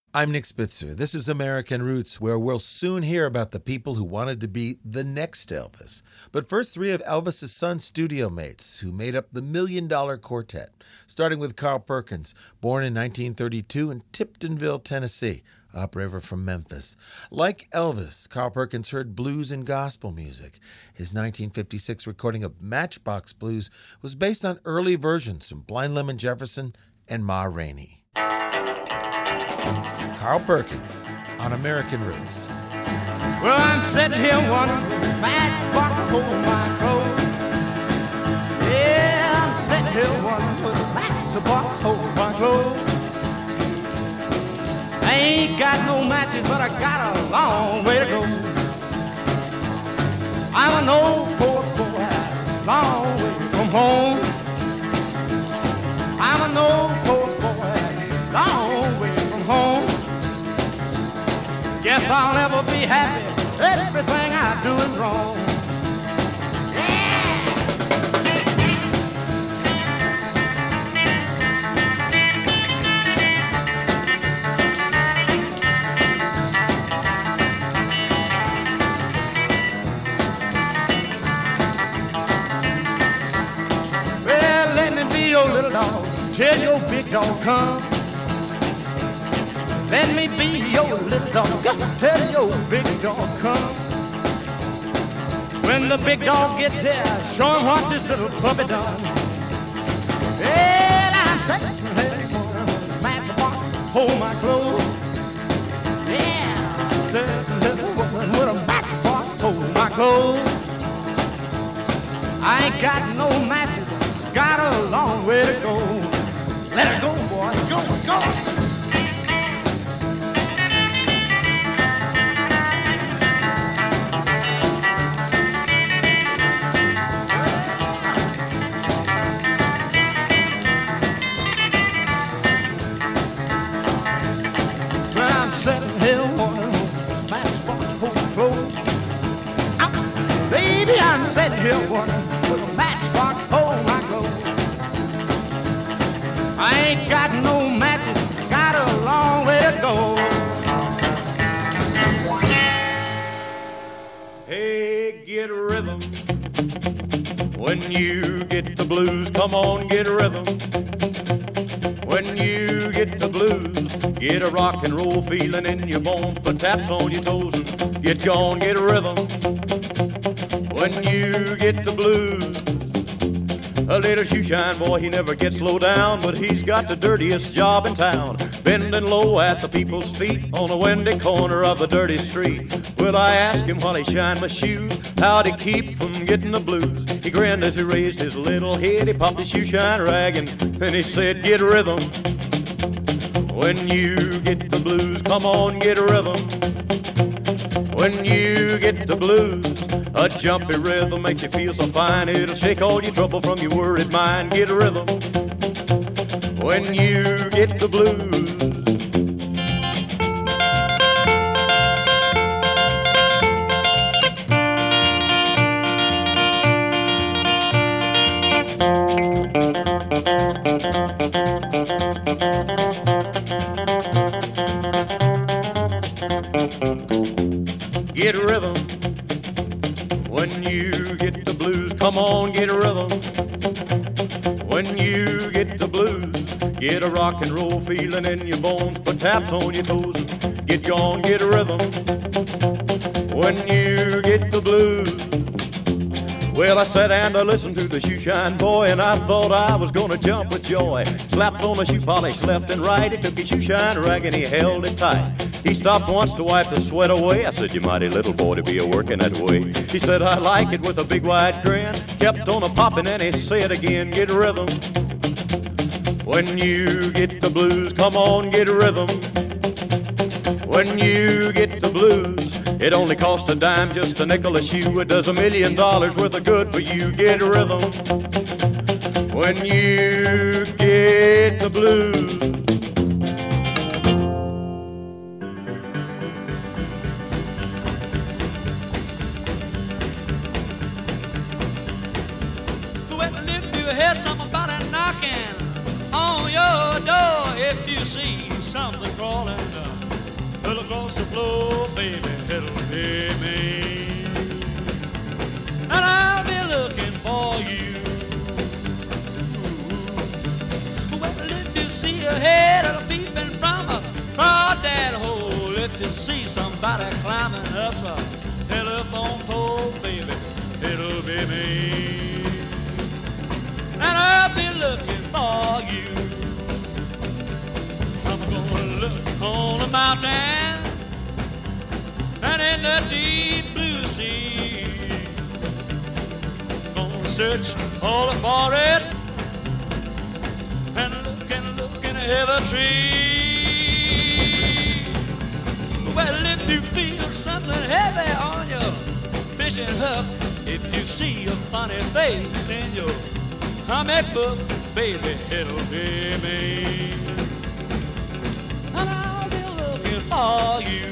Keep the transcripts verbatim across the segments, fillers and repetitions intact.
I'm Nick Spitzer. This is American Roots, where we'll soon hear about the people who wanted to be the next Elvis. But first, three of Elvis's son's studio mates who made up the Million Dollar Quartet, starting with Carl Perkins, born in nineteen thirty-two in Tiptonville, Tennessee, upriver from Memphis. Like Elvis, Carl Perkins heard blues and gospel music. His nineteen fifty-six recording of Matchbox Blues was based on early versions from Blind Lemon Jefferson and Ma Rainey. Carl Perkins on American Roots. Well, I'm sitting here wondering, matchbox hold my clothes. Yeah, I'm sitting here wondering, matchbox hold my clothes. I ain't got no matches, but I got a long way to go. I'm an old poor boy, long way from home. I'm an old poor boy, long way from home. Guess I'll never be happy. Everything I do is wrong. Yeah! Well, let me be your little dog. Tell your big dog come. Let me be your little dog, tell your big dog come. When the big dog gets here, show him what this little puppy done. Well, I'm sitting here for a matchbox, hold my clothes. Yeah, I'm sitting here with a matchbox, hold my clothes. I ain't got no matches, got a long way to go. Let her go, boy, go, go. I'm sitting here wondering, with a matchbox hold my clothes. I ain't got no matches, got a long way to go. Hey, get rhythm. When you get the blues, come on, get rhythm. When you get the blues, get a rock and roll feeling in your bones, put taps on your toes and get gone, get rhythm. When you get the blues, a little shoeshine boy, he never gets low down, but he's got the dirtiest job in town, bending low at the people's feet on a windy corner of the dirty street. Well, I asked him while he shined my shoes, how'd he keep from getting the blues? He grinned as he raised his little head, he popped his shoeshine rag and then he said, get rhythm. When you get the blues, come on, get rhythm. When you get the blues, a jumpy rhythm makes you feel so fine. It'll shake all your trouble from your worried mind. Get a rhythm when you get the blues. Get a rhythm when you get the blues. Come on, get a rhythm when you get the blues. Get a rock and roll feeling in your bones. Put taps on your toes. Get gone, get a rhythm when you get the blues. Well, I sat and I listened to the shoeshine boy, and I thought I was gonna jump with joy. Slapped on the shoe polish left and right. He took his shoeshine rag and he held it tight. He stopped once to wipe the sweat away. I said, you mighty little boy to be a-working that way. He said, I like it, with a big wide grin. Kept on a-popping and he said again, get rhythm when you get the blues. Come on, get rhythm when you get the blues. It only costs a dime, just a nickel a shoe. It does a million dollars worth of good for you. Get rhythm when you get the blues. Somebody knocking on your door if you see something crawling down. Well, across the floor, baby, it'll be me. And I'll be looking for you. Well, if you see a head of a peeping from across that hole, if you see somebody climbing up a telephone pole, baby, it'll be me. And I'll be looking for you. I'm gonna look on the mountain and in the deep blue sea. Gonna search all the forest and look and look in every tree. Well, if you feel something heavy on your fishing hook, if you see a funny face in your comic book, baby, it'll be me. And I'll be looking for you.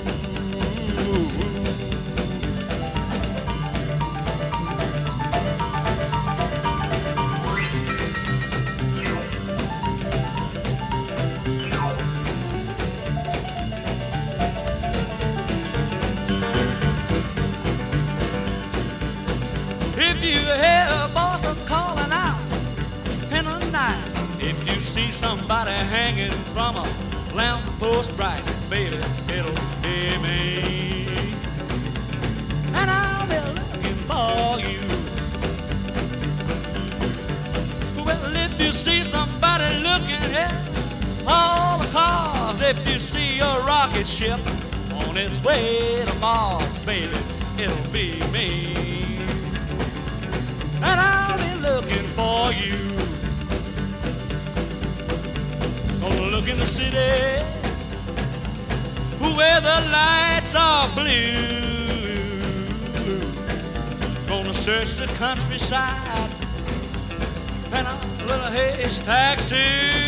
If you hear a voice calling out in the night, if you see somebody hanging from a lamppost bright, baby, it'll be me. And I'll be looking for you. Well, if you see somebody looking at all the cars, if you see a rocket ship on its way to Mars, baby, it'll be me. And I'll be looking for you. Gonna look in the city where the lights are blue. Gonna search the countryside and all little haystacks too.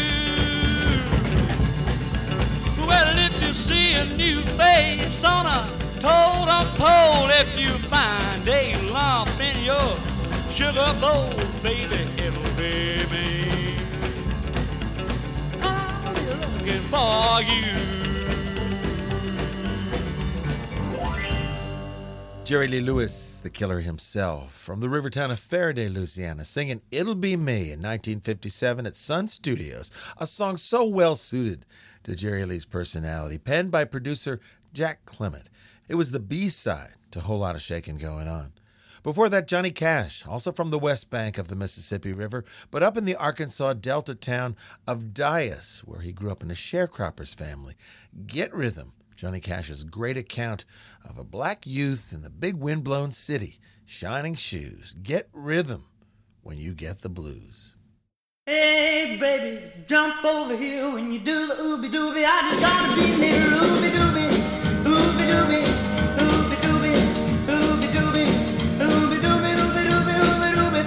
Well, if you see a new face on a totem pole, if you find a lump in your sugar bowl, baby, it'll be me. I'll be looking for you. Jerry Lee Lewis, the killer himself, from the river town of Faraday, Louisiana, singing It'll Be Me in nineteen fifty-seven at Sun Studios, a song so well suited to Jerry Lee's personality, penned by producer Jack Clement. It was the B-side to a Whole Lot of Shakin' Going On. Before that, Johnny Cash, also from the west bank of the Mississippi River, but up in the Arkansas Delta town of Dyess, where he grew up in a sharecropper's family. Get Rhythm, Johnny Cash's great account of a black youth in the big windblown city, shining shoes. Get rhythm when you get the blues. Hey, baby, jump over here when you do the ooby-dooby. I just gotta be near ooby-dooby, ooby-dooby, ooby-dooby, ooby-dooby, ooby-dooby, ooby-dooby, ooby-dooby,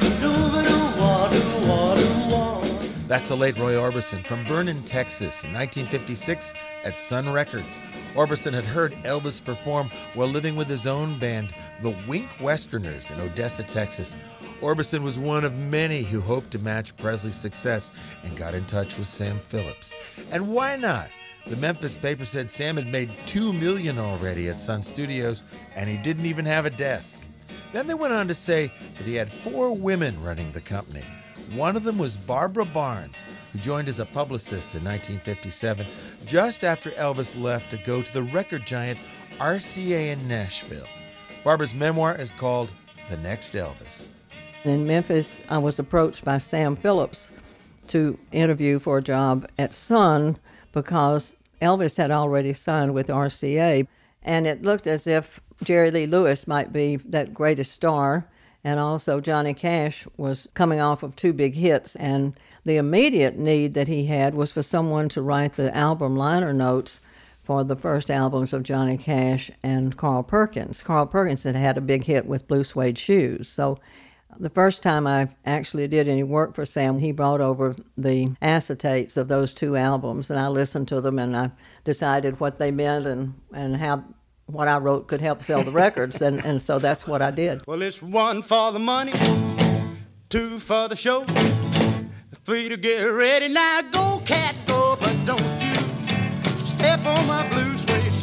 dooby-doo-wah-doo-wah-doo-wah. That's the late Roy Orbison from Vernon, Texas in nineteen fifty-six at Sun Records. Orbison had heard Elvis perform while living with his own band, the Wink Westerners, in Odessa, Texas. Orbison was one of many who hoped to match Presley's success and got in touch with Sam Phillips. And why not? The Memphis paper said Sam had made two million dollars already at Sun Studios, and he didn't even have a desk. Then they went on to say that he had four women running the company. One of them was Barbara Barnes, who joined as a publicist in nineteen fifty-seven, just after Elvis left to go to the record giant R C A in Nashville. Barbara's memoir is called The Next Elvis. In Memphis, I was approached by Sam Phillips to interview for a job at Sun because Elvis had already signed with R C A, and it looked as if Jerry Lee Lewis might be that greatest star, and also Johnny Cash was coming off of two big hits, and the immediate need that he had was for someone to write the album liner notes for the first albums of Johnny Cash and Carl Perkins. Carl Perkins had had a big hit with Blue Suede Shoes, so the first time I actually did any work for Sam, he brought over the acetates of those two albums, and I listened to them, and I decided what they meant and, and how what I wrote could help sell the records, and, and so that's what I did. Well, it's one for the money, two for the show, three to get ready. Now go, cat, go, but don't you step on my blue suede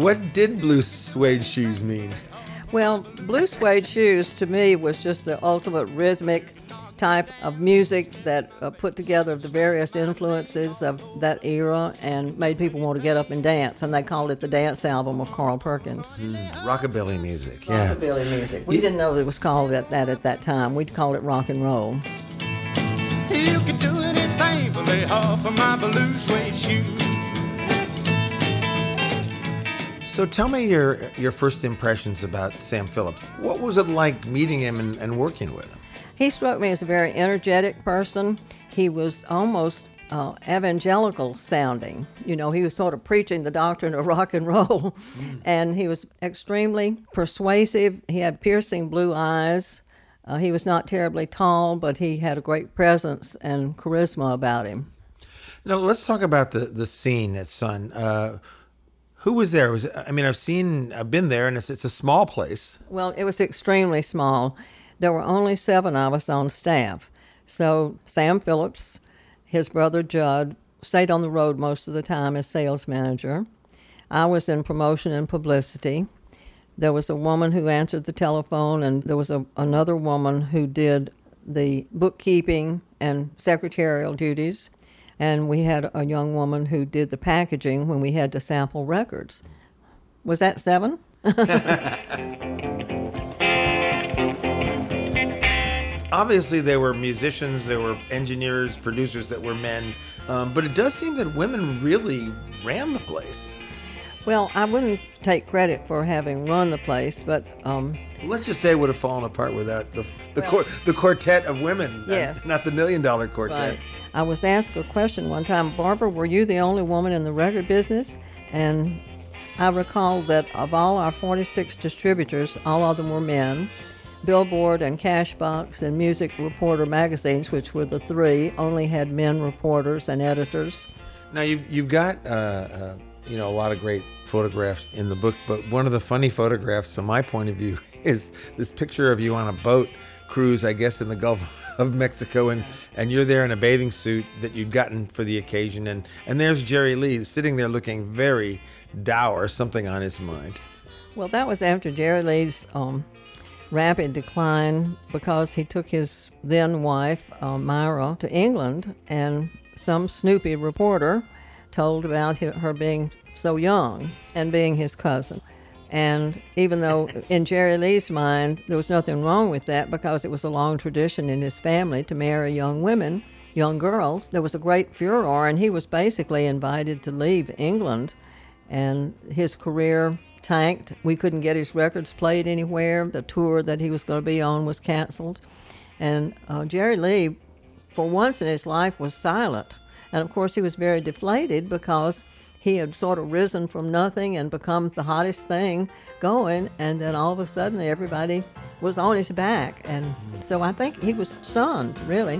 what did blue suede shoes mean? Well, blue suede shoes to me was just the ultimate rhythmic type of music that uh, put together the various influences of that era and made people want to get up and dance. And they called it the dance album of Carl Perkins. Mm, rockabilly music, yeah. Rockabilly music. We didn't know it was called that at that time. We'd call it rock and roll. You can do anything but lay off of my blue suede shoes. So tell me your your first impressions about Sam Phillips. What was it like meeting him and, and working with him? He struck me as a very energetic person. He was almost uh, evangelical sounding. You know, he was sort of preaching the doctrine of rock and roll. Mm. And he was extremely persuasive. He had piercing blue eyes. Uh, he was not terribly tall, but he had a great presence and charisma about him. Now, let's talk about the, the scene at Sun. Uh, who was there? Was I mean, I've seen, I've been there, and it's, it's a small place. Well, it was extremely small. There were only seven of us on staff. So Sam Phillips, his brother Judd, stayed on the road most of the time as sales manager. I was in promotion and publicity. There was a woman who answered the telephone, and there was a, another woman who did the bookkeeping and secretarial duties. And we had a young woman who did the packaging when we had to sample records. Was that seven? Obviously, there were musicians, there were engineers, producers that were men, um, but it does seem that women really ran the place. Well, I wouldn't take credit for having run the place, but um, let's just say it would have fallen apart without the the, well, quor- the quartet of women, yes, not the million dollar quartet. Right. I was asked a question one time, Barbara, were you the only woman in the record business? And I recall that of all our forty-six distributors, all of them were men. Billboard and Cashbox and Music Reporter magazines, which were the three, only had men reporters and editors. Now, you've, you've got, uh, uh, you know, a lot of great photographs in the book, but one of the funny photographs from my point of view is this picture of you on a boat cruise, I guess, in the Gulf of Mexico, and, and you're there in a bathing suit that you'd gotten for the occasion, and, and there's Jerry Lee sitting there looking very dour, something on his mind. Well, that was after Jerry Lee's um, rapid decline because he took his then wife, uh, Myra, to England, and some snoopy reporter told about her being so young and being his cousin. And even though in Jerry Lee's mind there was nothing wrong with that because it was a long tradition in his family to marry young women, young girls, there was a great furor, and he was basically invited to leave England, and his career tanked. We couldn't get his records played anywhere. The tour that he was going to be on was canceled. And uh, Jerry Lee, for once in his life, was silent. And of course he was very deflated because he had sort of risen from nothing and become the hottest thing going, and then all of a sudden everybody was on his back. And so I think he was stunned, really.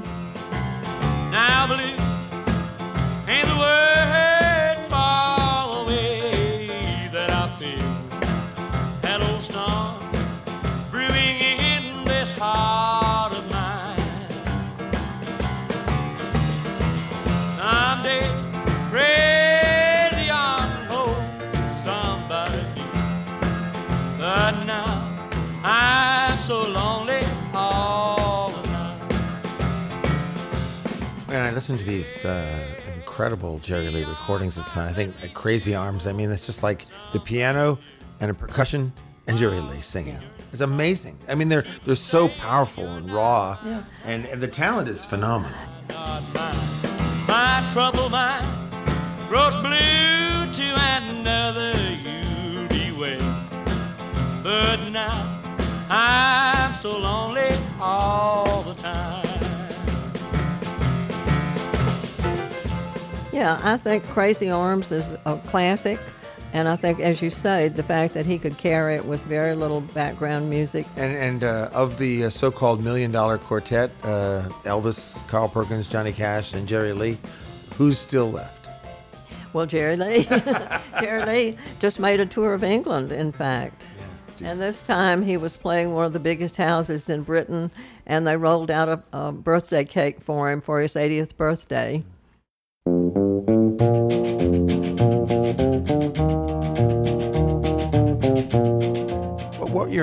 Now blue ain't the word for the way that I feel. That old storm brewing in this heart of mine. Someday crazy arms hold somebody new, but now I'm so lonely all the time. And I listened to these uh, incredible Jerry Lee recordings at Sun. I think uh, Crazy Arms, I mean, it's just like the piano and a percussion and Jerry Lee singing. It's amazing. I mean, they're they're so powerful and raw, Yeah. and, and the talent is phenomenal. Not mine, my troubled mind grows blue to another you'll be wed. But now I'm so lonely all the time. Yeah, I think Crazy Arms is a classic, and I think, as you say, the fact that he could carry it with very little background music. And and uh, of the uh, so-called Million Dollar Quartet, uh, Elvis, Carl Perkins, Johnny Cash, and Jerry Lee, who's still left? Well, Jerry Lee, Jerry Lee just made a tour of England, in fact. Yeah, And this time he was playing one of the biggest houses in Britain, and they rolled out a, a birthday cake for him for his eightieth birthday.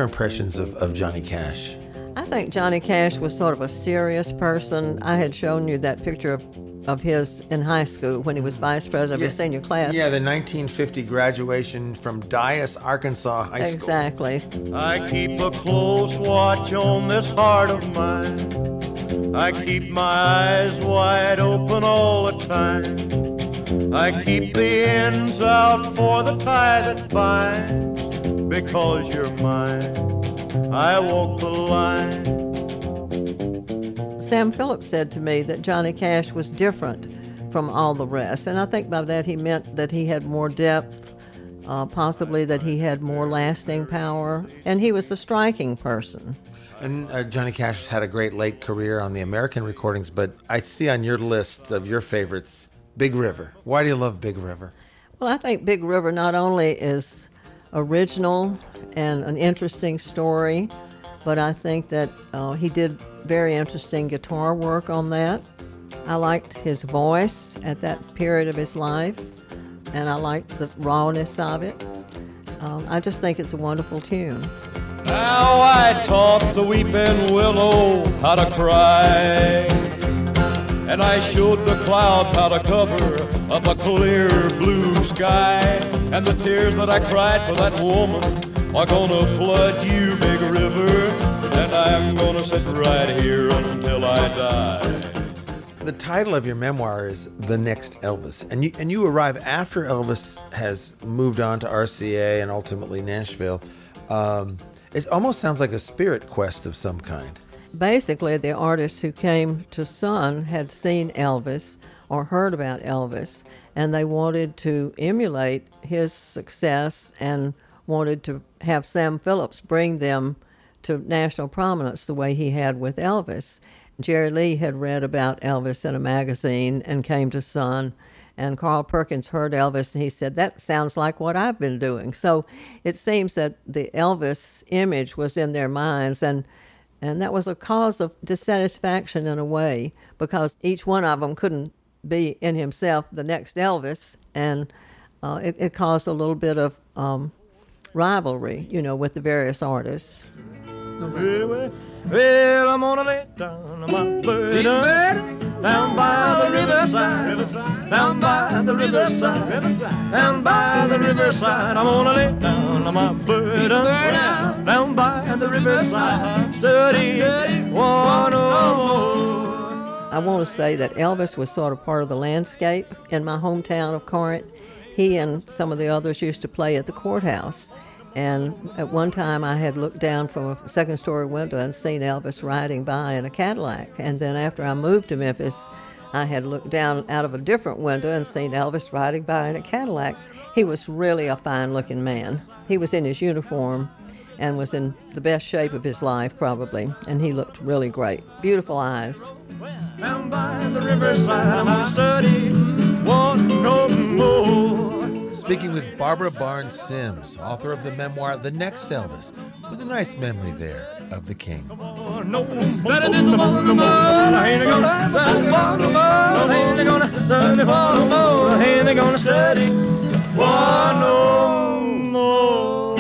your impressions of, of Johnny Cash? I think Johnny Cash was sort of a serious person. I had shown you that picture of, of his in high school when he was vice president of his senior class. Yeah, the nineteen fifty graduation from Dyess, Arkansas High School. Exactly. I keep a close watch on this heart of mine. I keep my eyes wide open all the time. I keep the ends out for the tie that binds. Because you're mine, I walk the line. Sam Phillips said to me that Johnny Cash was different from all the rest, and I think by that he meant that he had more depth, uh, possibly that he had more lasting power, and he was a striking person. And uh, Johnny Cash has had a great late career on the American recordings, but I see on your list of your favorites, Big River. Why do you love Big River? Well, I think Big River not only is original and an interesting story, but I think that uh, he did very interesting guitar work on that. I liked his voice at that period of his life, and I liked the rawness of it. Um, I just think it's a wonderful tune. Now I taught the weeping willow how to cry, and I showed the clouds how to cover up a clear blue sky. And the tears that I cried for that woman are gonna flood you, Big River, and I'm gonna sit right here until I die. The title of your memoir is The Next Elvis, and you and you arrive after Elvis has moved on to R C A and ultimately Nashville. Um, it almost sounds like a spirit quest of some kind. Basically, the artists who came to Sun had seen Elvis or heard about Elvis, and they wanted to emulate his success and wanted to have Sam Phillips bring them to national prominence the way he had with Elvis. Jerry Lee had read about Elvis in a magazine and came to Sun, and Carl Perkins heard Elvis and he said, that sounds like what I've been doing. So it seems that the Elvis image was in their minds, and and that was a cause of dissatisfaction in a way, because each one of them couldn't be in himself the next Elvis, and uh, it, it caused a little bit of um, rivalry, you know, with the various artists. Well, well, I'm gonna lay down my burden down by the riverside, down by the riverside, down by the riverside. I'm gonna lay down my burden down by the riverside, study one more. I want to say that Elvis was sort of part of the landscape in my hometown of Corinth. He and some of the others used to play at the courthouse. And at one time I had looked down from a second story window and seen Elvis riding by in a Cadillac. And then after I moved to Memphis, I had looked down out of a different window and seen Elvis riding by in a Cadillac. He was really a fine-looking man. He was in his uniform and was in the best shape of his life, probably. And he looked really great. Beautiful eyes. Down by the riverside, I'm study one no more. Speaking with Barbara Barnes Sims, author of the memoir The Next Elvis, with a nice memory there of the king. No better than the one more. I ain't gonna study one more. I ain't gonna study one more. I ain't gonna study one no more.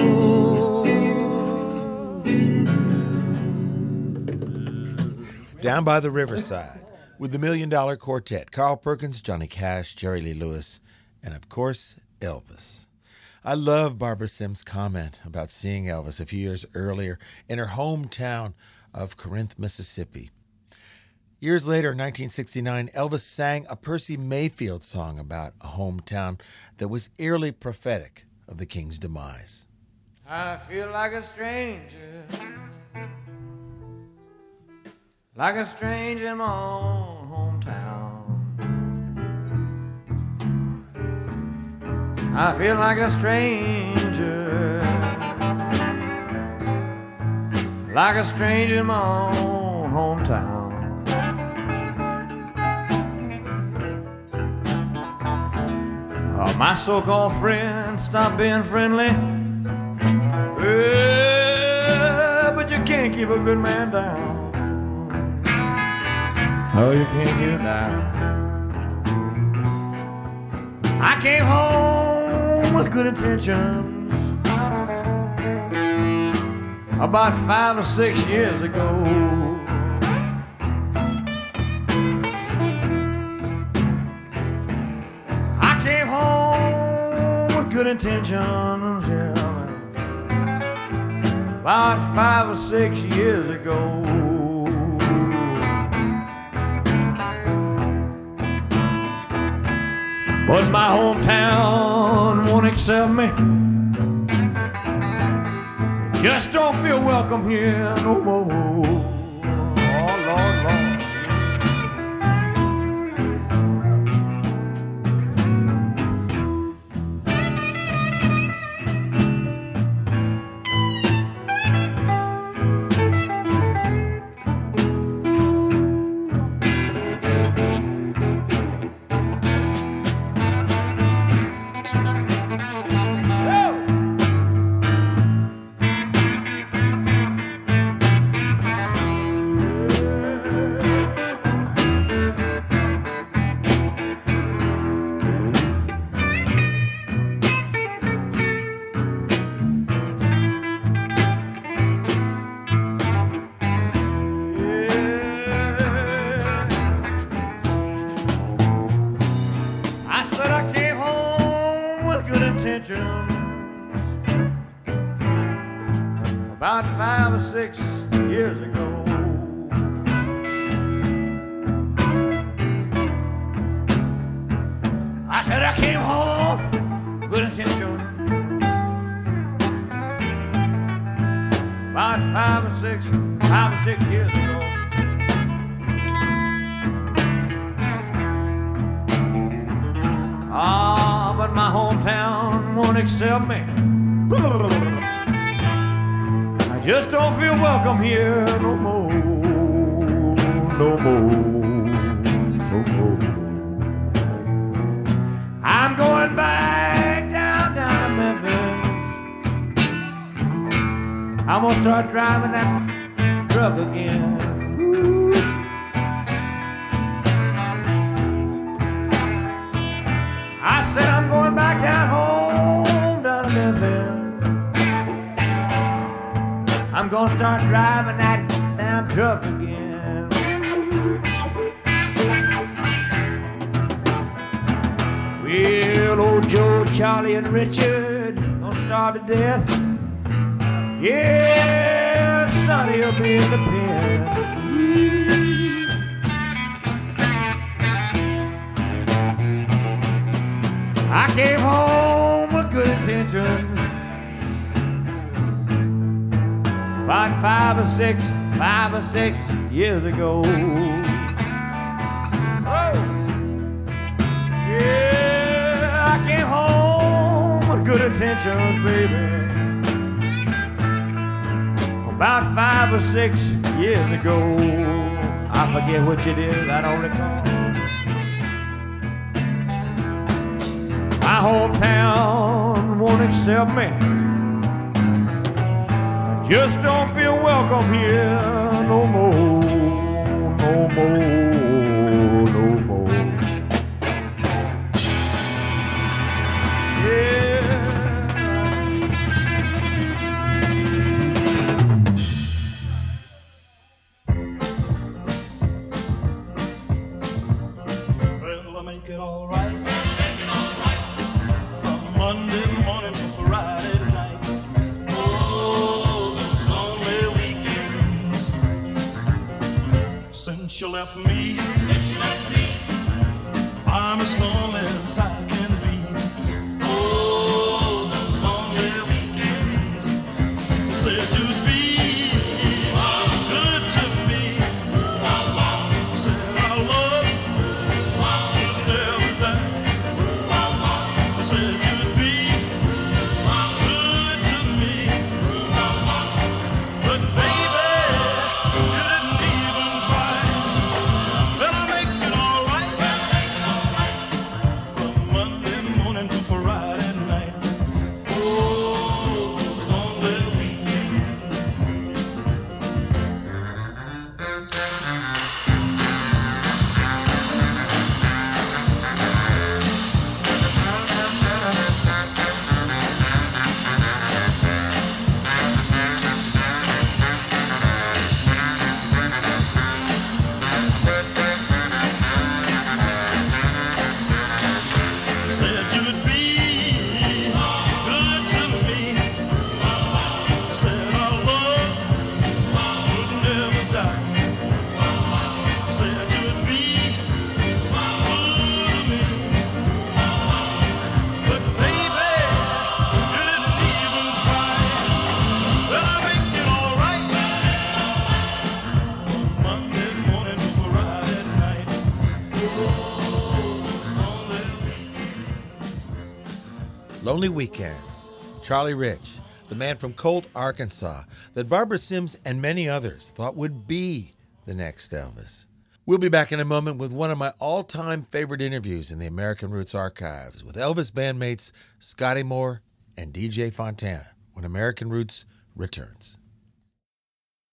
Down by the Riverside, with the Million Dollar Quartet, Carl Perkins, Johnny Cash, Jerry Lee Lewis, and of course, Elvis. I love Barbara Sims' comment about seeing Elvis a few years earlier in her hometown of Corinth, Mississippi. Years later, in nineteen sixty-nine, Elvis sang a Percy Mayfield song about a hometown that was eerily prophetic of the king's demise. I feel like a stranger, like a stranger in my own hometown. I feel like a stranger, like a stranger in my own hometown. Uh, my so-called friends stop being friendly. Uh, but you can't keep a good man down. Oh, you can't keep him down. I came home with good intentions. about five or six years ago. I came home with good intentions, yeah, about five or six years ago. But my hometown won't accept me. Just don't feel welcome here no more. Oh, Lord, Lord. About five or six years ago. I said I came home good intention. About five or six, five or six years ago. Ah, but my hometown won't accept me. I just don't feel welcome here no more, no more, no more. I'm going back down, down to Memphis. I'm gonna start driving that truck again. I said I'm going back down home, down to Memphis. I'm gonna start driving that damn truck again. Well, old Joe, Charlie, and Richard gonna starve to death. Yeah, Sonny will be in the pen. I came home with good intentions. About five or six, five or six years ago. Oh, yeah, I came home with good intentions, baby. About five or six years ago. I forget which it is, I don't recall. My hometown won't accept me. Just don't feel welcome here no more, no more, no more. Yeah. Well, I make it all right. From Monday morning to Friday night. Since you left me, Since you left me, I'm as lonely as I can be. Oh, those lonely weekends. You said you'd be good to me. You said our love would never die. You said you'd be good to me. But baby, you didn't even try. Well, I Lonely Weekends, Charlie Rich, the man from Colt, Arkansas, that Barbara Sims and many others thought would be the next Elvis. We'll be back in a moment with one of my all-time favorite interviews in the American Roots archives with Elvis bandmates Scotty Moore and D J Fontana when American Roots returns.